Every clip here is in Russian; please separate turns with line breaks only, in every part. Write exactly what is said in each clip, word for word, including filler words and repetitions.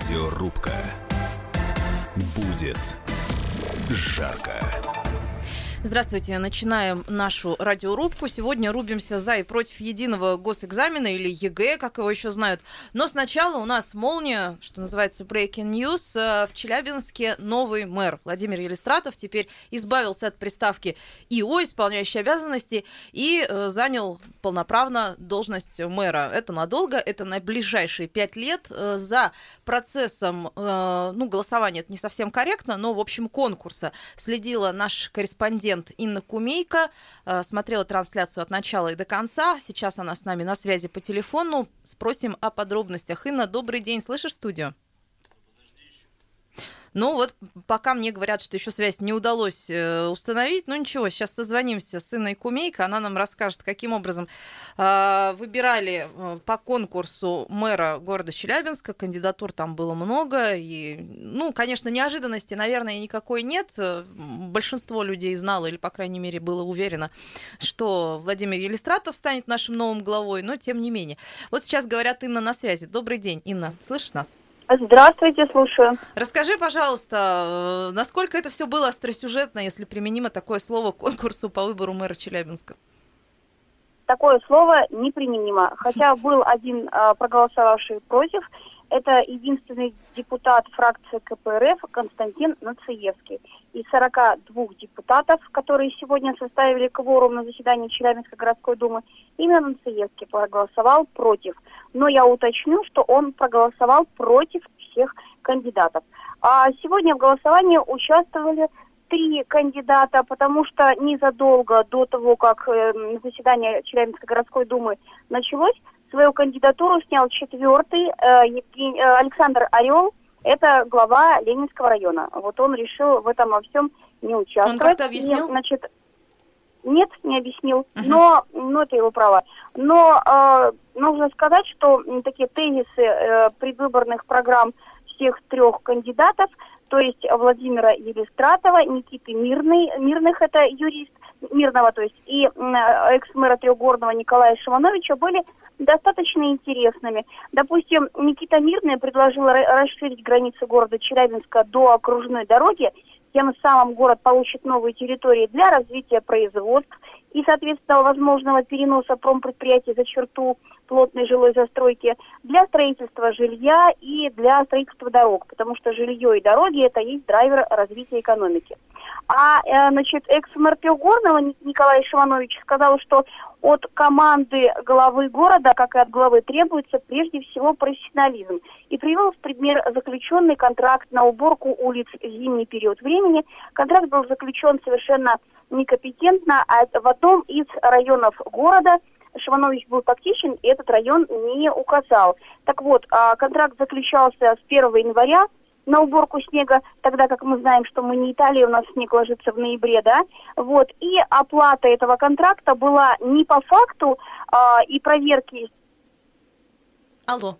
Радиорубка. Будет жарко.
Здравствуйте, начинаем нашу радиорубку. Сегодня рубимся за и против единого госэкзамена или ЕГЭ, как его еще знают. Но сначала у нас молния, что называется breaking news. В Челябинске новый мэр Владимир Елистратов теперь избавился от приставки ИО, исполняющий обязанности, и занял полноправно должность мэра. Это надолго, это на ближайшие пять лет. За процессом, ну, голосования это не совсем корректно, но, в общем, конкурса следила наш корреспондент Инна Кумейко, смотрела трансляцию от начала и до конца. Сейчас она с нами на связи по телефону. Спросим о подробностях. Инна, добрый день. Слышишь студию? Ну вот, пока мне говорят, что еще связь не удалось э, установить, ну ничего, сейчас созвонимся с Инной Кумейко, она нам расскажет, каким образом э, выбирали э, по конкурсу мэра города Челябинска, кандидатур там было много, и, ну, конечно, неожиданности, наверное, никакой нет, большинство людей знало, или, по крайней мере, было уверено, что Владимир Елистратов станет нашим новым главой, но тем не менее. Вот сейчас говорят, Инна на связи. Добрый день, Инна, слышишь нас?
Здравствуйте, слушаю.
Расскажи, пожалуйста, насколько это все было остросюжетно, если применимо такое слово к конкурсу по выбору мэра Челябинска?
Такое слово неприменимо. Хотя был один а, проголосовавший против. Это единственный депутат фракции ка пэ эр эф Константин Нациевский. Из сорока двух депутатов, которые сегодня составили кворум на заседании Челябинской городской думы, именно Нациевский проголосовал против. Но я уточню, что он проголосовал против всех кандидатов. А сегодня в голосовании участвовали три кандидата, потому что незадолго до того, как э, заседание Челябинской городской думы началось, свою кандидатуру снял четвертый э, Евгений, э, Александр Орел, это глава Ленинского района. Вот он решил в этом во всем не участвовать.
Он как-то объяснил?
И, значит, нет, не объяснил, uh-huh. но, но это его право. Но э, нужно сказать, что такие тезисы э, предвыборных программ всех трех кандидатов, то есть Владимира Елистратова, Никиты Мирный, Мирных, это юрист, Мирного, то есть, и э, экс-мэра Трехгорного Николая Шимановича, были достаточно интересными. Допустим, Никита Мирный предложил расширить границы города Челябинска до окружной дороги, тем самым город получит новые территории для развития производств и, соответственно, возможного переноса промпредприятий за черту плотной жилой застройки, для строительства жилья и для строительства дорог, потому что жилье и дороги – это есть драйвер развития экономики. А, значит, экс-мэр Трехгорного Николай Шиманович сказал, что от команды главы города, как и от главы, требуется прежде всего профессионализм. И привел в пример заключенный контракт на уборку улиц в зимний период времени. Контракт был заключен совершенно некомпетентно, а в одном из районов города Шиманович был тактичен, и этот район не указал. Так вот, контракт заключался с первого января на уборку снега, тогда как мы знаем, что мы не Италия, у нас снег ложится в ноябре, да, вот, и оплата этого контракта была не по факту а, и проверки.
Алло.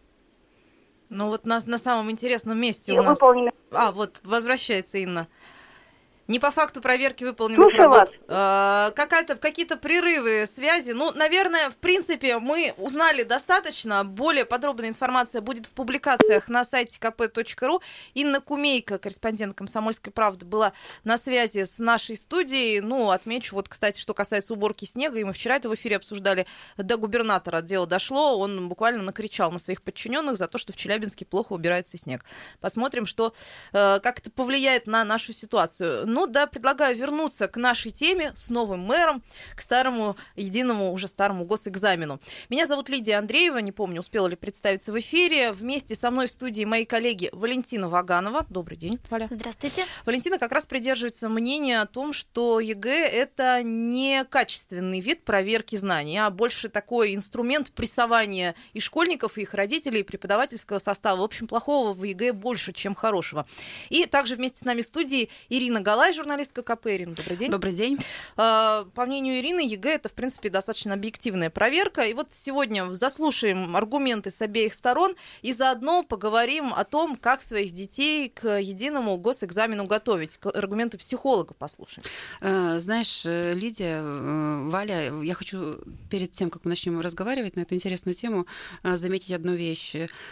Ну вот на, на самом интересном месте у нас...
Выполнены.
А, вот, возвращается Инна. Не по факту проверки выполненных работ. А, какая-то, какие-то прерывы связи. Ну, наверное, в принципе, мы узнали достаточно. Более подробная информация будет в публикациях на сайте ка пэ точка ру. Инна Кумейко, корреспондент «Комсомольской правды», была на связи с нашей студией. Ну, отмечу, вот, кстати, что касается уборки снега, и мы вчера это в эфире обсуждали, до губернатора дело дошло. Он буквально накричал на своих подчиненных за то, что в Челябинске плохо убирается снег. Посмотрим, что, как это повлияет на нашу ситуацию. Ну да, предлагаю вернуться к нашей теме с новым мэром, к старому, единому, уже старому госэкзамену. Меня зовут Лидия Андреева, не помню, успела ли представиться в эфире. Вместе со мной в студии мои коллеги Валентина Ваганова. Добрый день, Валя.
Здравствуйте.
Валентина как раз придерживается мнения о том, что ЕГЭ – это не качественный вид проверки знаний, а больше такой инструмент прессования и школьников, и их родителей, и преподавательского состава. В общем, плохого в ЕГЭ больше, чем хорошего. И также вместе с нами в студии Ирина Галай, Николай, журналистка ка пэ. Ирина, добрый день.
Добрый день.
По мнению Ирины, ЕГЭ — это, в принципе, достаточно объективная проверка. И вот сегодня заслушаем аргументы с обеих сторон и заодно поговорим о том, как своих детей к единому госэкзамену готовить. Аргументы психолога послушаем.
Знаешь, Лидия, Валя, я хочу перед тем, как мы начнем разговаривать на эту интересную тему, заметить одну вещь.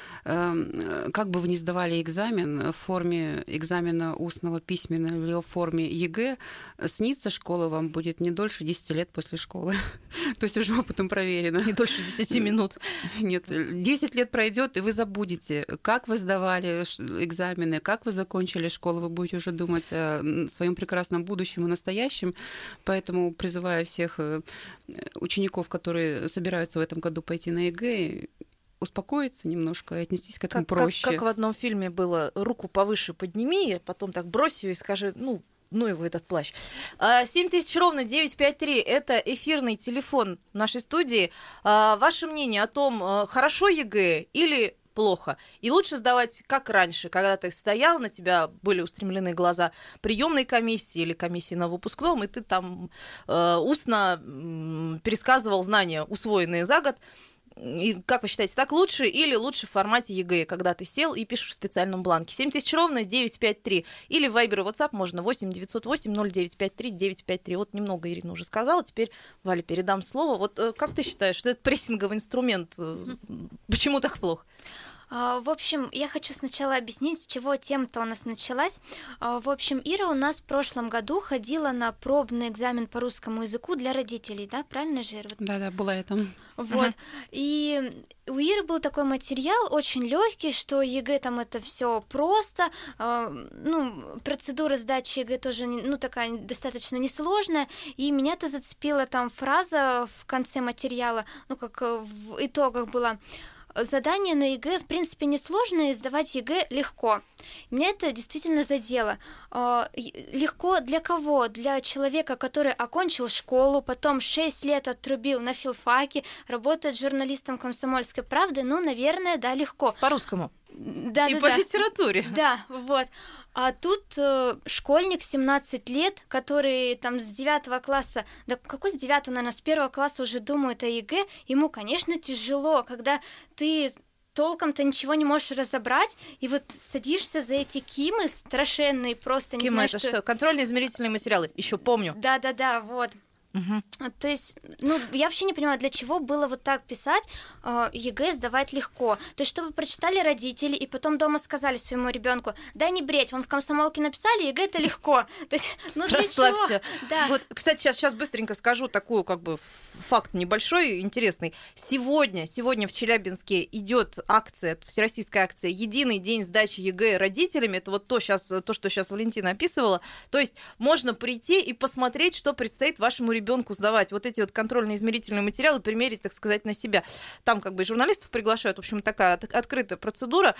Как бы вы ни сдавали экзамен в форме экзамена устного, письменного или в форме ЕГЭ, снится школа вам будет не дольше десяти лет после школы. То есть уже опытом проверено.
Не дольше десяти минут.
Нет, десять лет пройдет, и вы забудете, как вы сдавали экзамены, как вы закончили школу, вы будете уже думать о своем прекрасном будущем и настоящем. Поэтому призываю всех учеников, которые собираются в этом году пойти на ЕГЭ, успокоиться немножко и отнестись к этому
как,
проще.
Как, как в одном фильме было: руку повыше подними, потом так брось ее и скажи, ну, ну его этот плащ. семь тысяч ровно девятьсот пятьдесят три — это эфирный телефон нашей студии. Ваше мнение о том, хорошо ЕГЭ или плохо? И лучше сдавать как раньше, когда ты стоял, на тебя были устремлены глаза приемной комиссии или комиссии на выпускном, и ты там э, устно э, пересказывал знания, усвоенные за год. И как вы считаете, так лучше или лучше в формате ЕГЭ, когда ты сел и пишешь в специальном бланке? семь тысяч ровно девятьсот пятьдесят три. Или в Viber и WhatsApp можно восемь девятьсот восемь ноль девять пять три девять пять три. Вот немного Ирина уже сказала, теперь, Валя, передам слово. Вот как ты считаешь, что этот прессинговый инструмент, почему так плохо?
В общем, я хочу сначала объяснить, с чего тема-то у нас началась. В общем, Ира у нас в прошлом году ходила на пробный экзамен по русскому языку для родителей, да? Правильно же, Ира?
Да-да, была это.
Вот.
Ага.
И у Иры был такой материал очень легкий, что ЕГЭ там это все просто, ну, процедура сдачи ЕГЭ тоже, ну, такая достаточно несложная, и меня-то зацепила там фраза в конце материала, ну, как в итогах была: задание на ЕГЭ, в принципе, несложное, и сдавать ЕГЭ легко. Меня это действительно задело. Легко для кого? Для человека, который окончил школу, потом шесть лет отрубил на филфаке, работает журналистом «Комсомольской правды». Ну, наверное, да, легко.
По-русскому.
Да,
и
да,
по
да.
литературе.
Да, вот. А тут э, школьник семнадцать лет, который там с девятого класса, да какой с девятого, наверное, с первого класса уже думает о ЕГЭ, ему, конечно, тяжело, когда ты толком-то ничего не можешь разобрать, и вот садишься за эти кимы страшенные, просто не
Кимы,
знаю,
это
что...
что? Контрольно-измерительные материалы, еще помню.
Да-да-да, вот.
Угу.
То есть, ну, я вообще не понимаю, для чего было вот так писать, э, ЕГЭ сдавать легко. То есть, чтобы прочитали родители и потом дома сказали своему ребенку: да не бредь, вон в комсомолке написали, ЕГЭ это легко. То есть, ну для
расслабься.
чего? Да.
Вот, кстати, сейчас, сейчас быстренько скажу такую, как бы, факт небольшой, интересный. Сегодня, сегодня в Челябинске идет акция, всероссийская акция «Единый день сдачи ЕГЭ родителями». Это вот то, сейчас, то, что сейчас Валентина описывала. То есть, можно прийти и посмотреть, что предстоит вашему ребенку ребенку сдавать вот эти вот контрольно-измерительные материалы, примерить, так сказать, на себя. Там как бы и журналистов приглашают, в общем, такая открытая процедура.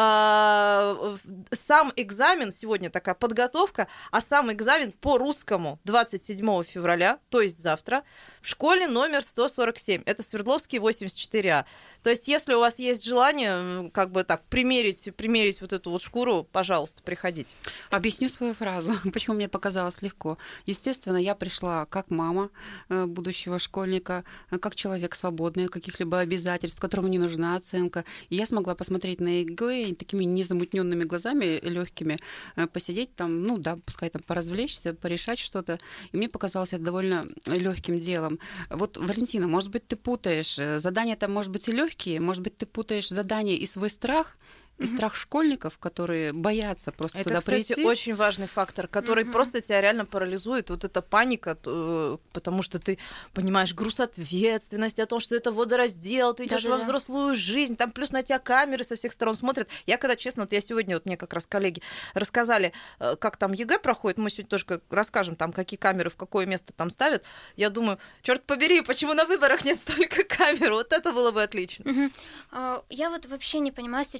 Сам экзамен, сегодня такая подготовка, а сам экзамен по русскому двадцать седьмого февраля, то есть завтра, в школе номер сто сорок семь. Это Свердловский восемьдесят четыре А. То есть, если у вас есть желание, как бы так, примерить, примерить вот эту вот шкуру, пожалуйста, приходите.
Объясню свою фразу, почему мне показалось легко. Естественно, я пришла как мама будущего школьника, как человек свободный от каких-либо обязательств, которому не нужна оценка. И я смогла посмотреть на ЕГЭ такими незамутненными глазами, легкими, посидеть там, ну да, пускай там поразвлечься, порешать что-то. И мне показалось это довольно легким делом. Вот, Валентина, может быть, ты путаешь. Задания-то, может быть, и легкие, может быть, ты путаешь задания и свой страх, и mm-hmm. страх школьников, которые боятся просто
это,
туда
кстати,
прийти.
Это, очень важный фактор, который mm-hmm. просто тебя реально парализует. Вот эта паника, потому что ты понимаешь груз ответственности о том, что это водораздел, ты идешь во взрослую жизнь, там плюс на тебя камеры со всех сторон смотрят. Я когда, честно, вот я сегодня, вот мне как раз коллеги рассказали, как там ЕГЭ проходит, мы сегодня тоже расскажем, там, какие камеры в какое место там ставят. Я думаю, черт побери, почему на выборах нет столько камер? Вот это было бы отлично.
Mm-hmm. Я вот вообще не понимаю, если честно, как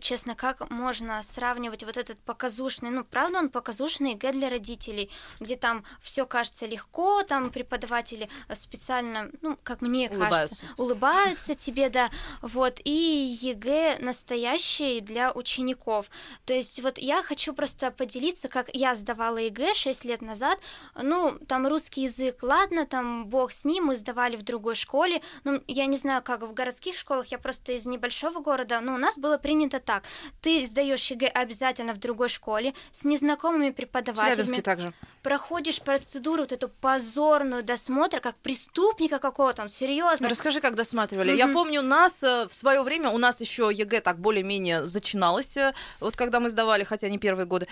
как можно сравнивать вот этот показушный, ну, правда, он показушный ЕГЭ для родителей, где там все кажется легко, там преподаватели специально, ну, как мне
улыбаются.
кажется, улыбаются тебе, да, вот, и ЕГЭ настоящий для учеников. То есть вот я хочу просто поделиться, как я сдавала ЕГЭ шесть лет назад, ну, там русский язык, ладно, там бог с ним, мы сдавали в другой школе, ну, я не знаю, как в городских школах, я просто из небольшого города, но у нас было принято так, ты сдаешь ЕГЭ обязательно в другой школе, с незнакомыми преподавателями,
также.
проходишь процедуру вот эту позорную досмотра, как преступника какого-то, он серьезно.
Расскажи, как досматривали.
Мгм.
Я помню, нас в свое время, у нас еще ЕГЭ так более-менее зачиналось, вот когда мы сдавали, хотя не первые годы,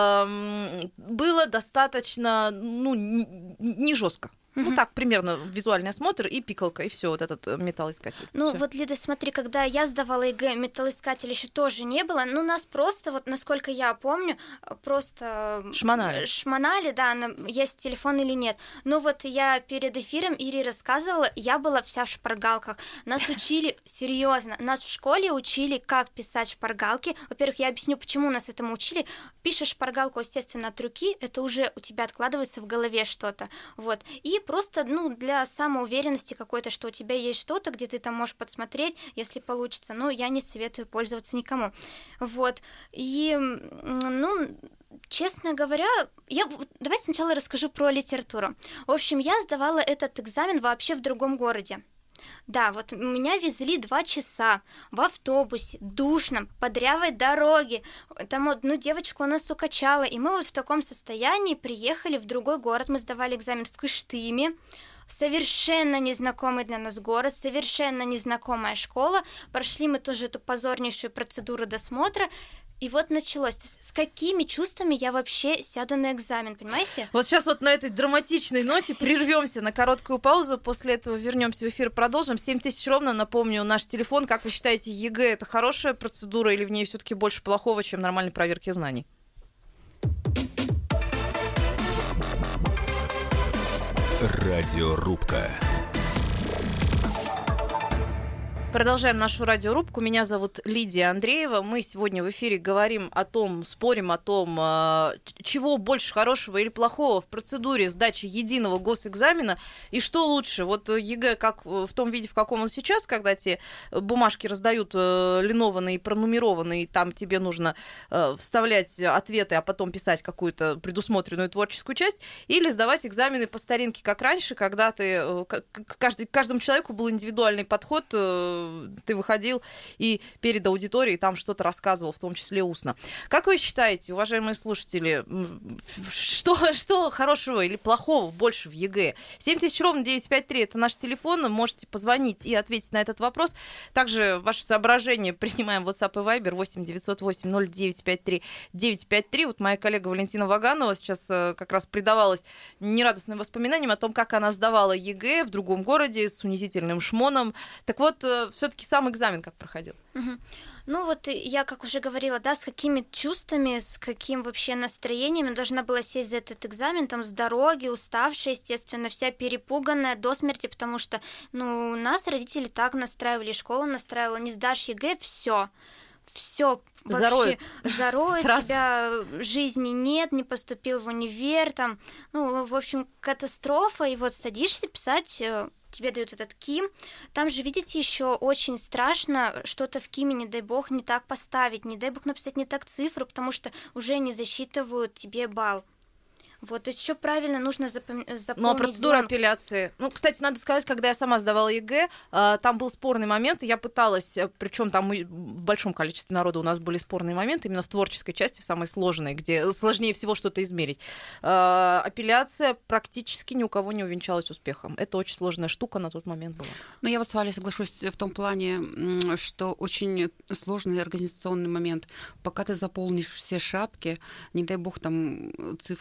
эм, было достаточно, ну, не жестко. Ну, так, примерно визуальный осмотр и пикалка, и все вот этот металлоискатель.
Ну,
Всё.
вот, Лида, смотри, когда я сдавала ЕГЭ, металлоискателя еще тоже не было, ну, нас просто, вот, насколько я помню, просто...
Шмонали.
Шмонали, да, на- есть телефон или нет. Ну, вот я перед эфиром Ире рассказывала, я была вся в шпаргалках. Нас учили, серьезно, нас в школе учили, как писать шпаргалки. Во-первых, я объясню, почему нас этому учили. Пишешь шпаргалку, естественно, от руки, это уже у тебя откладывается в голове что-то, вот. И просто, ну, для самоуверенности какой-то, что у тебя есть что-то, где ты там можешь подсмотреть, если получится. Но я не советую пользоваться никому. Вот. И, ну, честно говоря, я... давайте сначала расскажу про литературу. В общем, я сдавала этот экзамен вообще в другом городе. Да, вот меня везли два часа в автобусе, душном, по дрявой дороге. Там одну девочку у нас укачало, и мы вот в таком состоянии приехали в другой город. Мы сдавали экзамен в Кыштыме. Совершенно незнакомый для нас город, совершенно незнакомая школа. Прошли мы тоже эту позорнейшую процедуру досмотра. И вот началось. То есть, с какими чувствами я вообще сяду на экзамен, понимаете?
Вот сейчас вот на этой драматичной ноте прервемся на короткую паузу, после этого вернемся в эфир, продолжим. семь тысяч ровно, напомню, наш телефон. Как вы считаете, ЕГЭ — это хорошая процедура или в ней все-таки больше плохого, чем нормальной проверки знаний?
Радиорубка.
Продолжаем нашу радиорубку. Меня зовут Лидия Андреева. Мы сегодня в эфире говорим о том, спорим о том, чего больше хорошего или плохого в процедуре сдачи единого госэкзамена и что лучше. Вот ЕГЭ как в том виде, в каком он сейчас, когда те бумажки раздают линованные, пронумерованные, и там тебе нужно вставлять ответы, а потом писать какую-то предусмотренную творческую часть, или сдавать экзамены по старинке, как раньше, когда ты, каждый, каждому человеку был индивидуальный подход, ты выходил и перед аудиторией там что-то рассказывал, в том числе устно. Как вы считаете, уважаемые слушатели, что, что хорошего или плохого больше в ЕГЭ? семь тысяч ровно девятьсот пятьдесят три, это наш телефон, можете позвонить и ответить на этот вопрос. Также ваши соображения принимаем в WhatsApp и Viber восемь девятьсот восемь ноль девять пять три девять пять три. Вот моя коллега Валентина Ваганова сейчас как раз предавалась нерадостным воспоминаниям о том, как она сдавала ЕГЭ в другом городе с унизительным шмоном. Так вот, все-таки сам экзамен как проходил?
Угу. Ну вот я, как уже говорила, да, с какими чувствами, с каким вообще настроением я должна была сесть за этот экзамен, там, с дороги, уставшая, естественно, вся перепуганная до смерти, потому что, ну, нас родители так настраивали, школа настраивала, не сдашь ЕГЭ, все. Все вообще
зароют,
зароют тебя, жизни нет, не поступил в универ, там, ну, в общем, катастрофа, и вот садишься писать, тебе дают этот КИМ, там же, видите, еще очень страшно что-то в КИМе, не дай бог, не так поставить, не дай бог написать не так цифру, потому что уже не засчитывают тебе балл. Вот, то есть еще правильно нужно запом- запомнить.
Ну, а процедура
бланк.
апелляции. Ну, кстати, надо сказать, когда я сама сдавала ЕГЭ, там был спорный момент, и я пыталась, причем там мы, в большом количестве народа у нас были спорные моменты, именно в творческой части, в самой сложной, где сложнее всего что-то измерить. Апелляция практически ни у кого не увенчалась успехом. Это очень сложная штука на тот момент была.
Ну, я вот с Валей соглашусь в том плане, что очень сложный организационный момент. Пока ты заполнишь все шапки, не дай бог там цифру куда-то не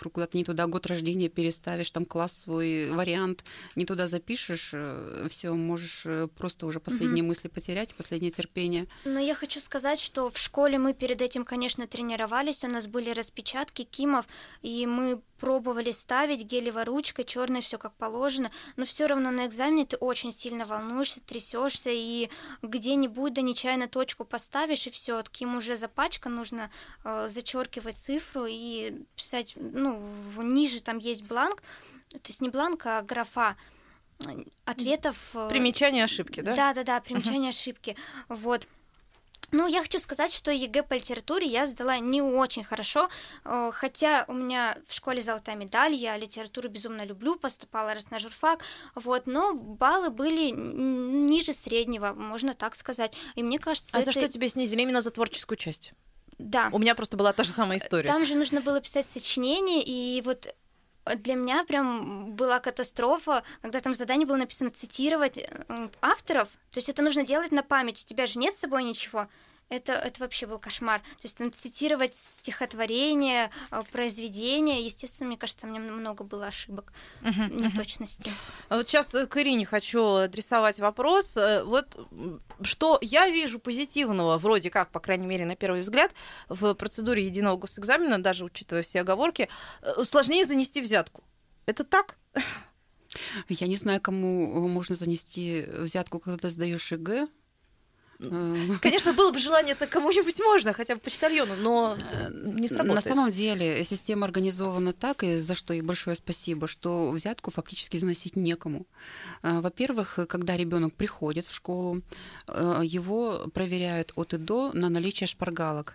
туда год рождения переставишь, там класс свой, вариант не туда запишешь, все, можешь просто уже последние угу. мысли потерять, последнее терпение.
Но я хочу сказать, что в школе мы перед этим, конечно, тренировались, у нас были распечатки КИМов, и мы пробовали ставить гелевой ручкой, черной, все как положено, но все равно на экзамене ты очень сильно волнуешься, трясешься, и где-нибудь да нечаянно точку поставишь, и все, КИМ уже запачкан, нужно э, зачеркивать цифру и писать, ну, в, ниже там есть бланк, то есть не бланк, а графа ответов.
Примечание ошибки, да?
Да-да-да, примечание uh-huh. ошибки, вот. Ну, я хочу сказать, что ЕГЭ по литературе я сдала не очень хорошо, хотя у меня в школе золотая медаль, я литературу безумно люблю, поступала раз на журфак, вот, но баллы были ниже среднего, можно так сказать, и мне кажется...
А
это...
за что тебя снизили? Именно за творческую часть?
Да.
У меня просто была та же самая история.
Там же нужно было писать сочинение, и вот... Для меня прям была катастрофа, когда там в задании было написано цитировать авторов, то есть это нужно делать на память, у тебя же нет с собой ничего, это, это вообще был кошмар, то есть там цитировать стихотворение, произведение, естественно, мне кажется, там много было ошибок, uh-huh, неточностей.
Uh-huh. Вот сейчас к Ирине хочу адресовать вопрос, вот что я вижу позитивного, вроде как, по крайней мере, на первый взгляд, в процедуре единого госэкзамена, даже учитывая все оговорки, сложнее занести взятку. Это так?
Я не знаю, кому можно занести взятку, когда ты сдаешь ЕГЭ.
Конечно, было бы желание, это кому-нибудь можно, хотя бы почтальону, но не сработает.
На самом деле система организована так, и за что ей большое спасибо, что взятку фактически заносить некому. Во-первых, когда ребенок приходит в школу, его проверяют от и до на наличие шпаргалок.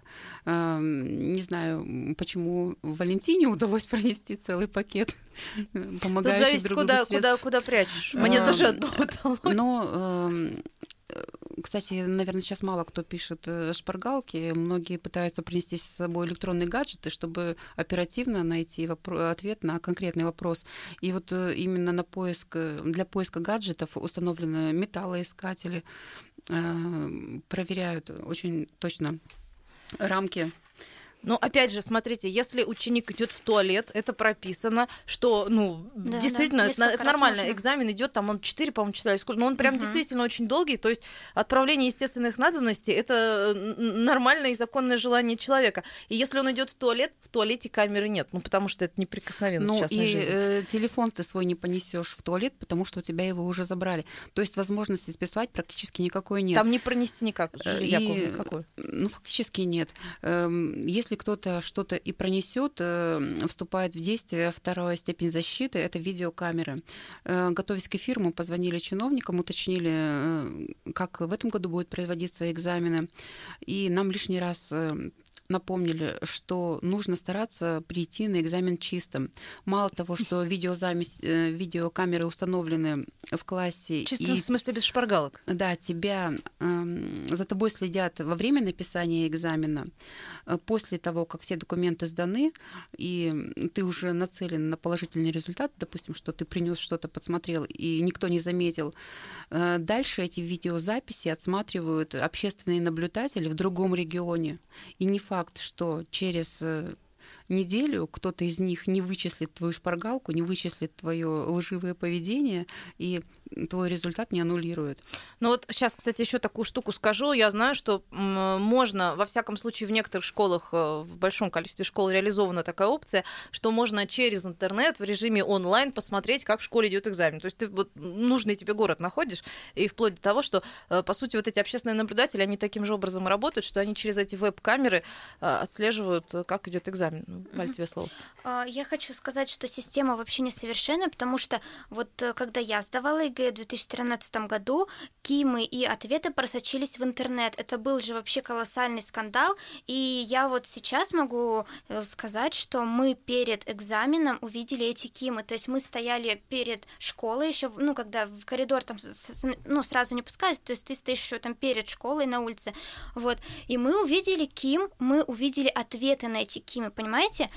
Не знаю, почему Валентине удалось пронести целый пакет помогающих
Тут зависит,
друг
куда,
другу средств.
Куда, куда прячешь. Мне а, тоже одно удалось.
Но... Кстати, наверное, сейчас мало кто пишет шпаргалки. Многие пытаются принести с собой электронные гаджеты, чтобы оперативно найти вопро- ответ на конкретный вопрос. И вот именно на поиск, для поиска гаджетов установлены металлоискатели, проверяют очень точно рамки.
Ну, опять же, смотрите, если ученик идет в туалет, это прописано, что, ну, да, действительно, да, это, это нормально. Можно. Экзамен идет, там он четыре, по-моему, читали, сколько, но он прям угу. действительно очень долгий, то есть отправление естественных надобностей – это нормальное и законное желание человека. И если он идет в туалет, в туалете камеры нет, ну, потому что это неприкосновенно
ну,
в частной
и,
жизни.
Э, телефон ты свой не понесешь в туалет, потому что у тебя его уже забрали. То есть возможности списать практически никакой нет.
Там не пронести никак, железяку
и,
никакой.
Ну, фактически нет. Если Если кто-то что-то и пронесет, вступает в действие вторая степень защиты, это видеокамеры. Готовясь к эфиру, мы позвонили чиновникам, уточнили, как в этом году будут производиться экзамены, и нам лишний раз напомнили, что нужно стараться прийти на экзамен чистым. Мало того, что видеозамесь, видеокамеры установлены в классе.
Чисто и, в смысле без шпаргалок?
Да, тебя, за тобой следят во время написания экзамена, после того, как все документы сданы, и ты уже нацелен на положительный результат, допустим, что ты принес что-то, подсмотрел, и никто не заметил. Дальше эти видеозаписи отсматривают общественные наблюдатели в другом регионе. И не факт, что через неделю кто-то из них не вычислит твою шпаргалку, не вычислит твое лживое поведение, и твой результат не аннулирует.
Ну вот сейчас, кстати, еще такую штуку скажу. Я знаю, что можно, во всяком случае, в некоторых школах, в большом количестве школ реализована такая опция, что можно через интернет в режиме онлайн посмотреть, как в школе идет экзамен. То есть ты вот нужный тебе город находишь, и вплоть до того, что, по сути, вот эти общественные наблюдатели, они таким же образом работают, что они через эти веб-камеры отслеживают, как идет экзамен. Валь, тебе слово.
Я хочу сказать, что система вообще несовершенна, потому что вот когда я сдавала ЕГЭ в две тысячи тринадцатом году, КИМы и ответы просочились в интернет. Это был же вообще колоссальный скандал, и я вот сейчас могу сказать, что мы перед экзаменом увидели эти КИМы, то есть мы стояли перед школой еще, ну, когда в коридор там, ну, сразу не пускают, то есть ты стоишь еще там перед школой на улице, вот, и мы увидели КИМ, мы увидели ответы на эти КИМы, понимаете?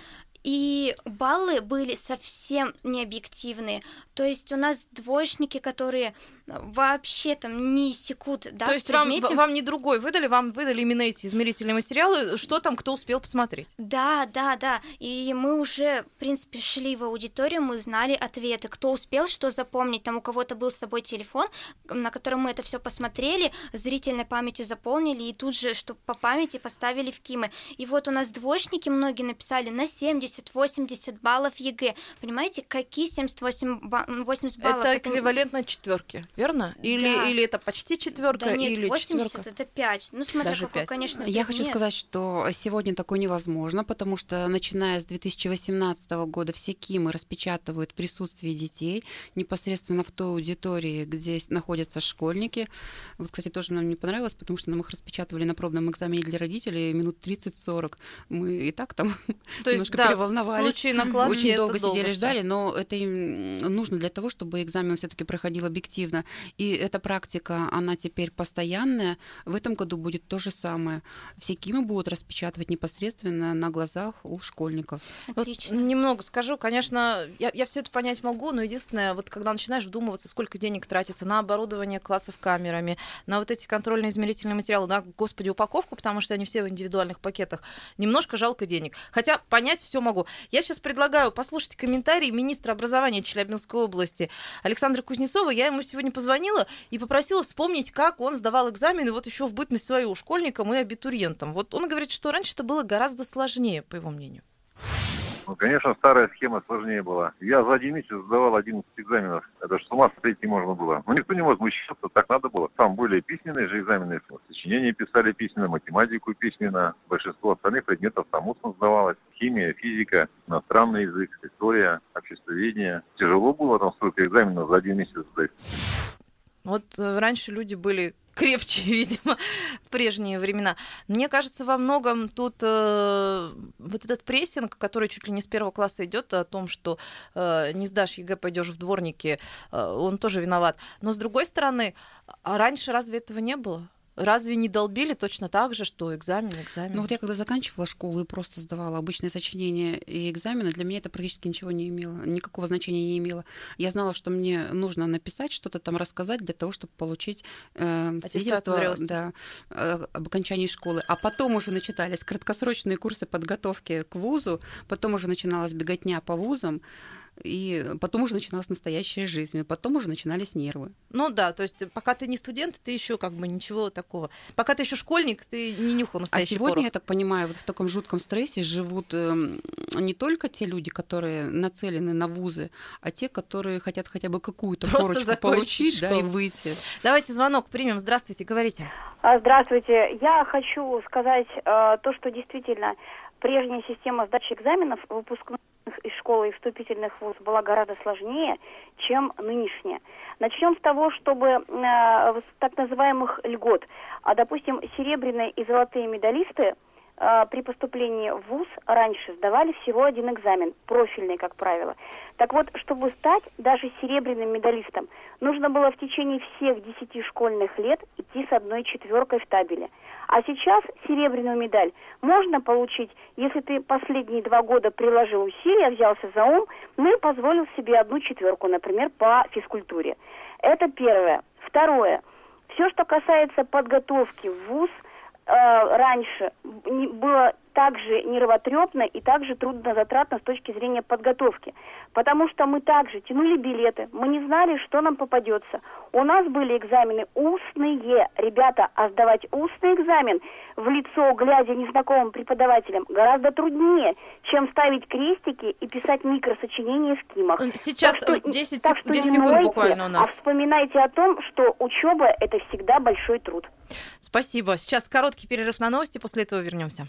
и баллы были совсем необъективные. То есть у нас двоечники, которые вообще там не секут, да,
То есть
в предмете.
вам, вам не другой выдали, вам выдали именно эти измерительные материалы, что там кто успел посмотреть?
Да, да, да. И мы уже, в принципе, шли в аудиторию, мы знали ответы, кто успел что запомнить. Там у кого-то был с собой телефон, на котором мы это все посмотрели, зрительной памятью заполнили, и тут же, чтобы по памяти поставили в КИМы. И вот у нас двоечники многие написали на семьдесят-восемьдесят баллов ЕГЭ. Понимаете, какие семьдесят восемь ба- восемьдесят баллов?
Это эквивалентно четверке, верно? Или,
Да.
или это почти четверка,
Да нет,
или
восемьдесят
четверка?
это пять. Ну, смотря
Даже
какой,
пять.
конечно,
Я хочу
предмет.
сказать, что сегодня такое невозможно, потому что начиная с две тысячи восемнадцатого года все КИМы распечатывают присутствие детей непосредственно в той аудитории, где находятся школьники. Вот, кстати, тоже нам не понравилось, потому что нам их распечатывали на пробном экзамене для родителей минут тридцать-сорок. Мы и так там
То есть,
немножко
да, в
переволновались.
случае накладки
Очень
это
долго
долго
сидели,
всё.
ждали, но это им нужно для того, чтобы экзамен все-таки проходил объективно. И эта практика, она теперь постоянная. В этом году будет то же самое. Все КИМы будут распечатывать непосредственно на глазах у школьников.
Отлично.
Вот немного скажу, конечно, я, я все это понять могу, но единственное, вот когда начинаешь вдумываться, сколько денег тратится на оборудование классов камерами, на вот эти контрольно-измерительные материалы, на, господи, упаковку, потому что они все в индивидуальных пакетах, немножко жалко денег. Хотя понять все могу. Я сейчас предлагаю послушать комментарий министра образования Челябинской области Александра Кузнецова. Я ему сегодня позвонила и попросила вспомнить, как он сдавал экзамены вот еще в бытность свою школьникам и абитуриентам. Вот он говорит, что раньше это было гораздо сложнее, по его мнению.
Ну, конечно, старая схема сложнее была. Я за один месяц сдавал одиннадцать экзаменов. Это ж с ума сойти не можно было. Но никто не возмущался, так надо было. Там были письменные же экзамены. Сочинения писали письменно, математику письменно. Большинство остальных предметов там устно сдавалось. Химия, физика, иностранный язык, история, обществоведение. Тяжело было там столько экзаменов за один месяц сдать.
Вот э, раньше люди были крепче, видимо, в прежние времена. Мне кажется, во многом тут э, вот этот прессинг, который чуть ли не с первого класса идет, о том, что э, не сдашь ЕГЭ, пойдешь в дворники, э, он тоже виноват. Но с другой стороны, а раньше разве этого не было? Разве не долбили точно так же, что экзамен, экзамен?
Ну вот я когда заканчивала школу и просто сдавала обычные сочинения и экзамены, для меня это практически ничего не имело, никакого значения не имело. Я знала, что мне нужно написать, что-то там рассказать для того, чтобы получить э, свидетельство, да, э, об окончании школы. А потом уже начинались краткосрочные курсы подготовки к вузу, потом уже начиналась беготня по вузам, и потом уже начиналась настоящая жизнь, и потом уже начинались нервы.
Ну да, то есть пока ты не студент, ты еще как бы ничего такого. Пока ты еще школьник, ты не нюхал настоящий
А сегодня,
порох.
я так понимаю, вот в таком жутком стрессе живут э, не только те люди, которые нацелены на вузы, а те, которые хотят хотя бы какую-то
Просто
корочку получить, да, и
школу.
выйти.
Давайте звонок примем. Здравствуйте, говорите.
Здравствуйте. Я хочу сказать э, то, что действительно прежняя система сдачи экзаменов выпускных из школы и вступительных в вуз была гораздо сложнее, чем нынешняя. Начнем с того, чтобы э, с так называемых льгот. А, допустим, серебряные и золотые медалисты э, при поступлении в вуз раньше сдавали всего один экзамен, профильный, как правило. Так вот, чтобы стать даже серебряным медалистом, нужно было в течение всех десяти школьных лет идти с одной четверкой в табеле. А сейчас серебряную медаль можно получить, если ты последние два года приложил усилия, взялся за ум, ну и позволил себе одну четверку, например, по физкультуре. Это первое. Второе. Все, что касается подготовки в вуз, э, раньше не, было также нервотрепно и также труднозатратно с точки зрения подготовки. Потому что мы также тянули билеты, мы не знали, что нам попадется. У нас были экзамены устные. Ребята, а сдавать устный экзамен в лицо, глядя незнакомым преподавателям, гораздо труднее, чем ставить крестики и писать микросочинения в КИМах.
Сейчас
Так что-
десять,
так что
десять
не
секунд
нойте,
буквально у
А
нас.
вспоминайте о том, что учеба – это всегда большой труд.
Спасибо. Сейчас короткий перерыв на новости, после этого вернемся.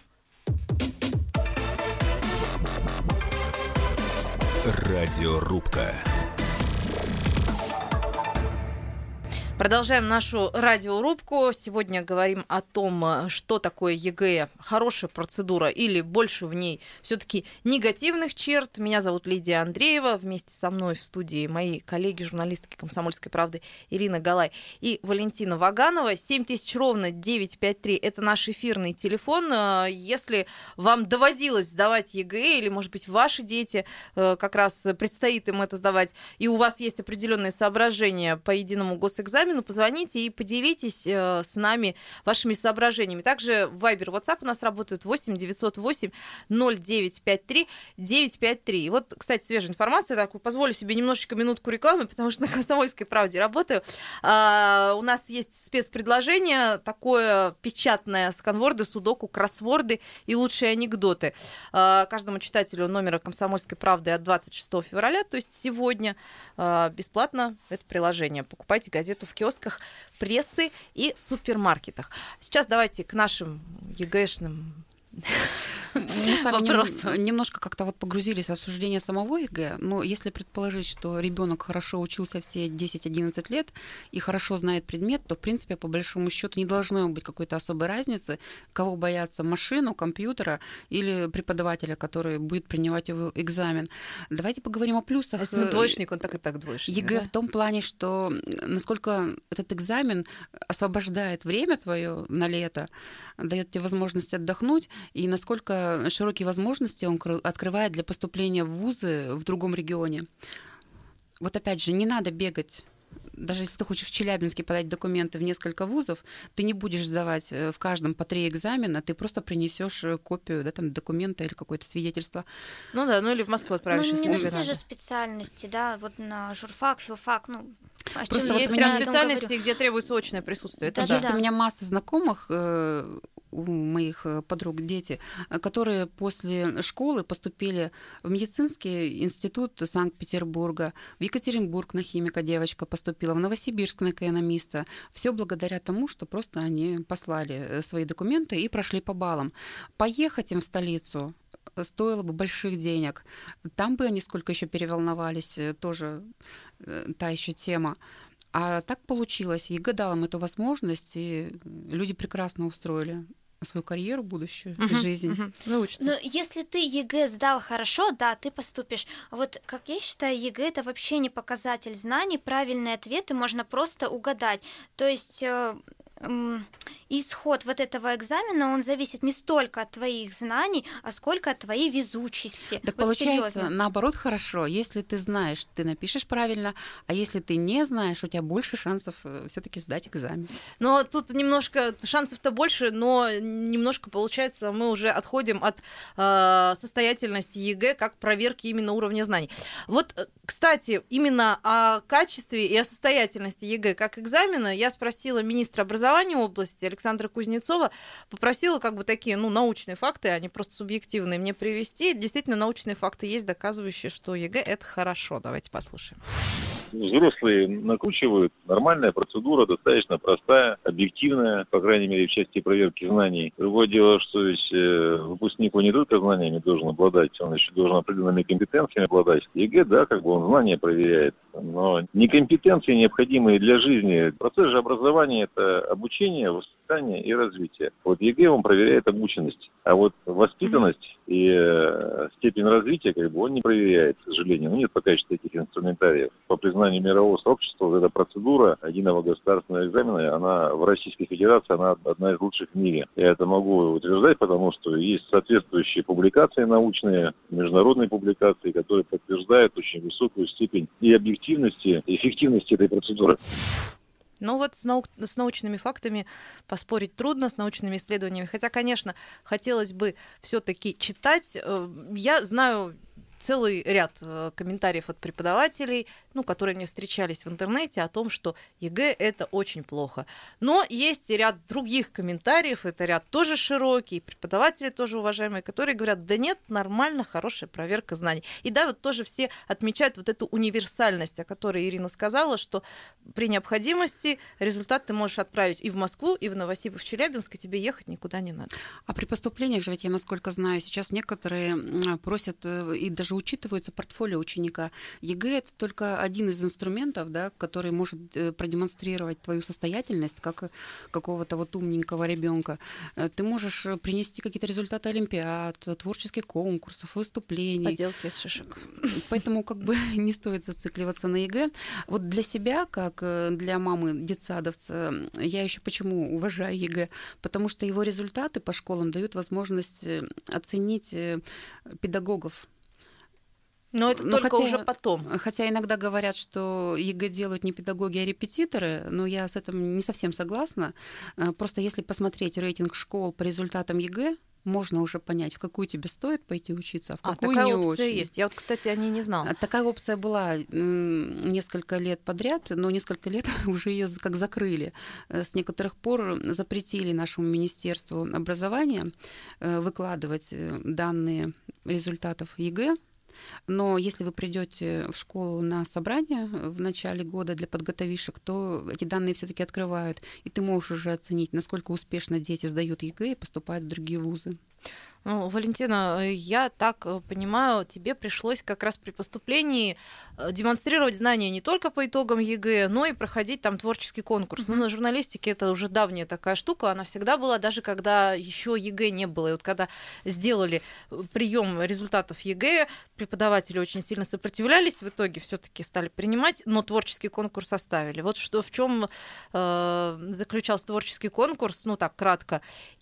Продолжаем нашу радиорубку. Сегодня говорим о том, что такое ЕГЭ, хорошая процедура или больше в ней все-таки негативных черт. Меня зовут Лидия Андреева. Вместе со мной в студии мои коллеги, журналистки «Комсомольской правды» Ирина Галай и Валентина Ваганова. семь тысяч ровно девятьсот пятьдесят три. Это наш эфирный телефон. Если вам доводилось сдавать ЕГЭ, или, может быть, ваши дети как раз предстоит им это сдавать, и у вас есть определенные соображения по единому госэкзамену, позвоните и поделитесь э, с нами вашими соображениями. Также Viber, WhatsApp у нас работают восемь девятьсот восемь ноль девять пять три девять пять три. И вот, кстати, свежая информация. Так, позволю себе немножечко минутку рекламы, потому что на «Комсомольской правде» работаю. А, у нас есть спецпредложение такое печатное: сканворды, судоку, кроссворды и лучшие анекдоты. А, каждому читателю номера «Комсомольской правды» от двадцать шестого февраля, то есть сегодня, а, бесплатно это приложение. Покупайте газету в киосках прессы и супермаркетах. Сейчас давайте к нашим ЕГЭшным
Мы с вами нем, немножко как-то вот погрузились в обсуждение самого ЕГЭ, но если предположить, что ребенок хорошо учился все десять-одиннадцать лет и хорошо знает предмет, то, в принципе, по большому счету не должно быть какой-то особой разницы, кого бояться: машину, компьютера или преподавателя, который будет принимать его экзамен. Давайте поговорим о плюсах.
Если двоечник, он так и так двоечник.
ЕГЭ, да? В том плане, что насколько этот экзамен освобождает время твое на лето, дает тебе возможность отдохнуть, и насколько широкие возможности он открывает для поступления в вузы в другом регионе. Вот опять же, не надо бегать. Даже если ты хочешь в Челябинске подать документы в несколько вузов, ты не будешь сдавать в каждом по три экзамена, ты просто принесешь копию, да, там, документа или какое-то свидетельство.
Ну да, ну или в Москву отправишь.
Ну не на все же специальности, да, вот на журфак, филфак, ну...
Просто вот есть ряд специальностей, где требуется очное присутствие.
Это да, да. У меня масса знакомых, у моих подруг дети, которые после школы поступили в медицинский институт Санкт-Петербурга, в Екатеринбург на химика девочка поступила, в Новосибирск на экономиста. Все благодаря тому, что просто они послали свои документы и прошли по баллам. Поехать им в столицу стоило бы больших денег. Там бы они сколько еще переволновались, тоже та еще тема. А так получилось. ЕГЭ дал им эту возможность, и люди прекрасно устроили свою карьеру, будущую, uh-huh, жизнь.
Uh-huh. Научиться.
Но если ты ЕГЭ сдал хорошо, да, ты поступишь. Вот, как я считаю, ЕГЭ — это вообще не показатель знаний. Правильные ответы можно просто угадать. То есть... исход вот этого экзамена, он зависит не столько от твоих знаний, а сколько от твоей везучести.
Так
вот
получается,
серьезно.
Наоборот, хорошо. Если ты знаешь, ты напишешь правильно, а если ты не знаешь, у тебя больше шансов все-таки сдать экзамен.
Но тут немножко шансов-то больше, но немножко, получается, мы уже отходим от э, состоятельности ЕГЭ как проверки именно уровня знаний. Вот, кстати, именно о качестве и о состоятельности ЕГЭ как экзамена я спросила министра образования области Александра Кузнецова, попросила как бы такие, ну, научные факты, а не просто субъективные, мне привести. Действительно, научные факты есть, доказывающие, что ЕГЭ — это хорошо. Давайте послушаем.
Взрослые накручивают. Нормальная процедура, достаточно простая, объективная, по крайней мере, в части проверки знаний. Другое дело, что ведь э, выпускник не только знаниями должен обладать, он еще должен определенными компетенциями обладать. ЕГЭ, да, как бы он знания проверяет, но не компетенции, необходимые для жизни. Процесс же образования — это обучение, воспитание и развитие. Вот ЕГЭ он проверяет обученность, а вот воспитанность и э, степень развития как бы он не проверяет, к сожалению. Ну, нет пока еще таких инструментариев. По признанию мирового сообщества, вот эта процедура единого государственного экзамена, она в Российской Федерации, она одна из лучших в мире. Я это могу утверждать, потому что есть соответствующие публикации научные, международные публикации, которые подтверждают очень высокую степень и объективности, и эффективности этой процедуры.
Ну вот с, наук, с научными фактами поспорить трудно, с научными исследованиями. Хотя, конечно, хотелось бы все-таки читать. Я знаю целый ряд комментариев от преподавателей, ну, которые мне встречались в интернете, о том, что ЕГЭ — это очень плохо. Но есть и ряд других комментариев, это ряд тоже широкий, преподаватели тоже уважаемые, которые говорят: да нет, нормально, хорошая проверка знаний. И да, вот тоже все отмечают вот эту универсальность, о которой Ирина сказала, что при необходимости результат ты можешь отправить и в Москву, и в Новосибирск, в Челябинск, и тебе ехать никуда не надо.
А при поступлениях же, ведь я, насколько знаю, сейчас некоторые просят и даже учитываются портфолио ученика. ЕГЭ — это только один из инструментов, да, который может продемонстрировать твою состоятельность как какого-то вот умненького ребенка. Ты можешь принести какие-то результаты олимпиад, творческих конкурсов, выступлений.
Поделки из шишек.
Поэтому как бы не стоит зацикливаться на ЕГЭ. Вот для себя, как для мамы детсадовца, я еще почему уважаю ЕГЭ? Потому что его результаты по школам дают возможность оценить педагогов.
Но это
но
только
хотя,
уже потом.
Хотя иногда говорят, что ЕГЭ делают не педагоги, а репетиторы, но я с этим не совсем согласна. Просто если посмотреть рейтинг школ по результатам ЕГЭ, можно уже понять, в какую тебе стоит пойти учиться, а в какую
а, такая
не
опция
очень.
есть. Я вот, кстати, о ней не знала.
Такая опция была несколько лет подряд, но несколько лет уже ее как закрыли. С некоторых пор запретили нашему Министерству образования выкладывать данные результатов ЕГЭ. Но если вы придете в школу на собрание в начале года для подготовишек, то эти данные все-таки открывают, и ты можешь уже оценить, насколько успешно дети сдают ЕГЭ и поступают в другие вузы.
Ну, Валентина, я так понимаю, тебе пришлось как раз при поступлении демонстрировать знания не только по итогам ЕГЭ, но и проходить там творческий конкурс. Mm-hmm. Ну, на журналистике это уже давняя такая штука, она всегда была, даже когда еще ЕГЭ не было. И вот когда сделали прием результатов ЕГЭ, преподаватели очень сильно сопротивлялись, в итоге все-таки стали принимать, но творческий конкурс оставили. Вот что, в чем э, заключался творческий конкурс, ну так, кратко,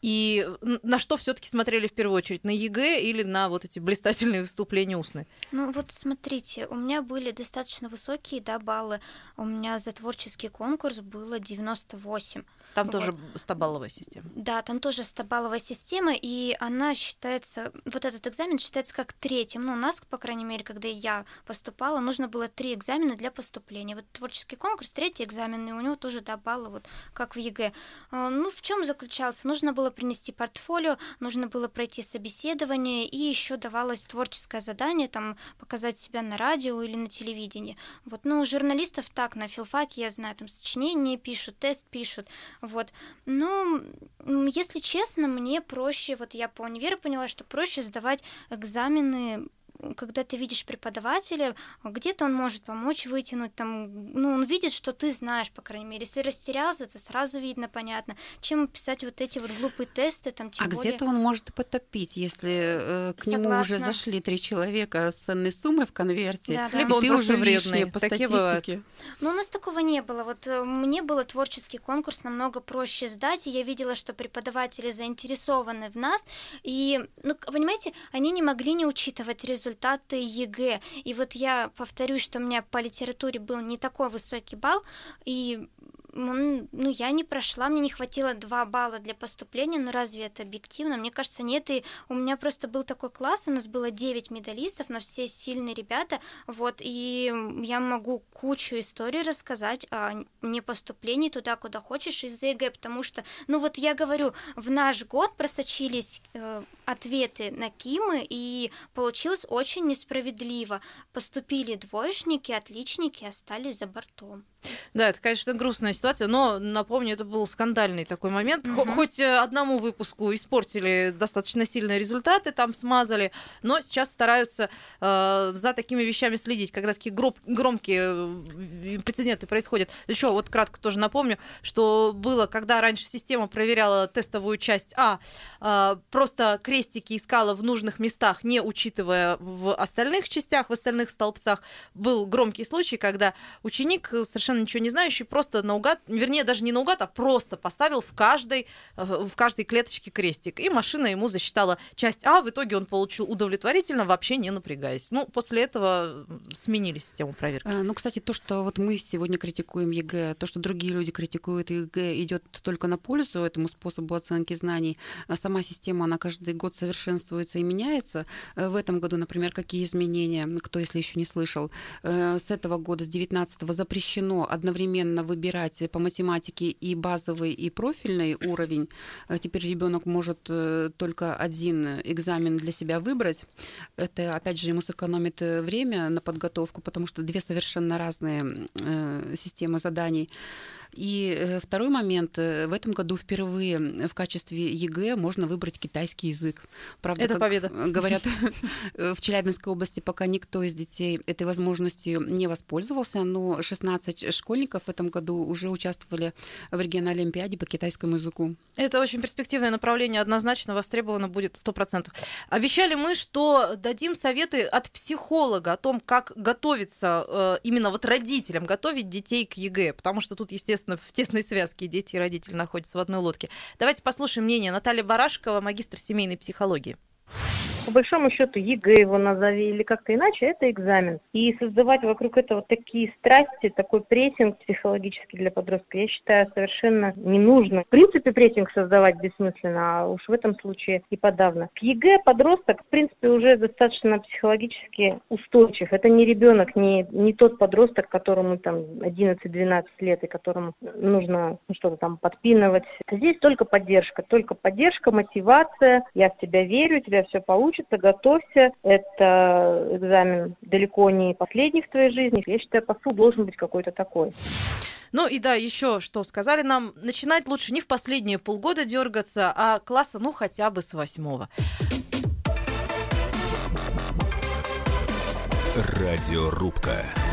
и на что все-таки смотрели в первую очередь, на ЕГЭ или на вот эти блистательные выступления устные?
Ну вот смотрите, у меня были достаточно высокие, да, баллы. У меня за творческий конкурс было девяносто восемь.
Там
вот.
тоже стобалловая система.
Да, там тоже стобалловая система, и она считается, вот этот экзамен считается как третьим. Ну, у нас, по крайней мере, когда я поступала, нужно было три экзамена для поступления. Вот творческий конкурс, третий экзамен, и у него тоже, да, баллы, вот как в ЕГЭ. Ну, в чем заключался? Нужно было принести портфолио, нужно было пройти собеседование, и еще давалось творческое задание, там, показать себя на радио или на телевидении. Вот, ну, у журналистов так, на филфаке, я знаю, там сочинения пишут, тест пишут. Вот. Но, если честно, мне проще, вот я по универу поняла, что проще сдавать экзамены, когда ты видишь преподавателя, где-то он может помочь вытянуть, там, ну, он видит, что ты знаешь, по крайней мере. Если растерялся, это сразу видно, понятно. Чем писать вот эти вот глупые тесты, там, тем
а
более...
где-то он может потопить, если э, к
Согласна.
нему уже зашли три человека с ценной суммой в конверте,
да, да.
Либо он
ты
просто
уже
вредный,
по
такие
статистике.
Ну, у нас такого не было. Вот мне было творческий конкурс намного проще сдать, и я видела, что преподаватели заинтересованы в нас, и, ну, понимаете, они не могли не учитывать результаты ЕГЭ. И вот я повторюсь, что у меня по литературе был не такой высокий балл, и ну, я не прошла, мне не хватило два балла для поступления, но разве это объективно? Мне кажется, нет, и у меня просто был такой класс, у нас было девять медалистов, но все сильные ребята, вот, и я могу кучу историй рассказать о непоступлении туда, куда хочешь из-за ЕГЭ, потому что, ну вот я говорю, в наш год просочились э, ответы на КИМы, и получилось очень несправедливо. Поступили двоечники, отличники, остались за бортом.
Да, это, конечно, грустная ситуация, но, напомню, это был скандальный такой момент. Mm-hmm. Хоть одному выпуску испортили достаточно сильные результаты, там смазали, но сейчас стараются э, за такими вещами следить, когда такие гром- громкие прецеденты происходят. Еще вот кратко тоже напомню, что было, когда раньше система проверяла тестовую часть А, э, просто крестики искала в нужных местах, не учитывая в остальных частях, в остальных столбцах. Был громкий случай, когда ученик совершенно ничего не знающий, просто наугад, вернее, даже не наугад, а просто поставил в каждой, в каждой клеточке крестик. И машина ему засчитала часть А, в итоге он получил удовлетворительно, вообще не напрягаясь. Ну, после этого сменили систему проверки.
А, ну, кстати, то, что вот мы сегодня критикуем ЕГЭ, то, что другие люди критикуют ЕГЭ, идет только на пользу этому способу оценки знаний. А сама система, она каждый год совершенствуется и меняется. В этом году, например, какие изменения, кто, если еще не слышал, с этого года, с девятнадцатого, запрещено одновременно выбирать по математике и базовый, и профильный уровень. Теперь ребенок может только один экзамен для себя выбрать. Это, опять же, ему сэкономит время на подготовку, потому что две совершенно разные системы заданий. И второй момент. В этом году впервые в качестве ЕГЭ можно выбрать китайский язык. Правда,
это
как
победа.
Говорят, в Челябинской области пока никто из детей этой возможностью не воспользовался, но шестнадцать школьников в этом году уже участвовали в региональной олимпиаде по китайскому языку.
Это очень перспективное направление, однозначно востребовано будет сто процентов. Обещали мы, что дадим советы от психолога о том, как готовиться э, именно вот родителям, готовить детей к ЕГЭ, потому что тут, естественно, в тесной связке дети и родители находятся в одной лодке. Давайте послушаем мнение Натальи Барашкова, магистр семейной психологии.
По большому счету ЕГЭ его назови или как-то иначе, это экзамен. И создавать вокруг этого такие страсти, такой прессинг психологический для подростка, я считаю, совершенно не нужно. В принципе, прессинг создавать бессмысленно, а уж в этом случае и подавно. К ЕГЭ подросток, в принципе, уже достаточно психологически устойчив. Это не ребенок, не, не тот подросток, которому там одиннадцать-двенадцать лет и которому нужно ну, что-то там подпинывать. Здесь только поддержка, только поддержка, мотивация. Я в тебя верю, у тебя все получится. Готовься, это экзамен далеко не последний в твоей жизни. Я считаю, посыл должен быть какой-то такой.
Ну и да, еще что сказали нам, начинать лучше не в последние полгода дергаться, а класса, ну, хотя бы с восьмого.
Радиорубка.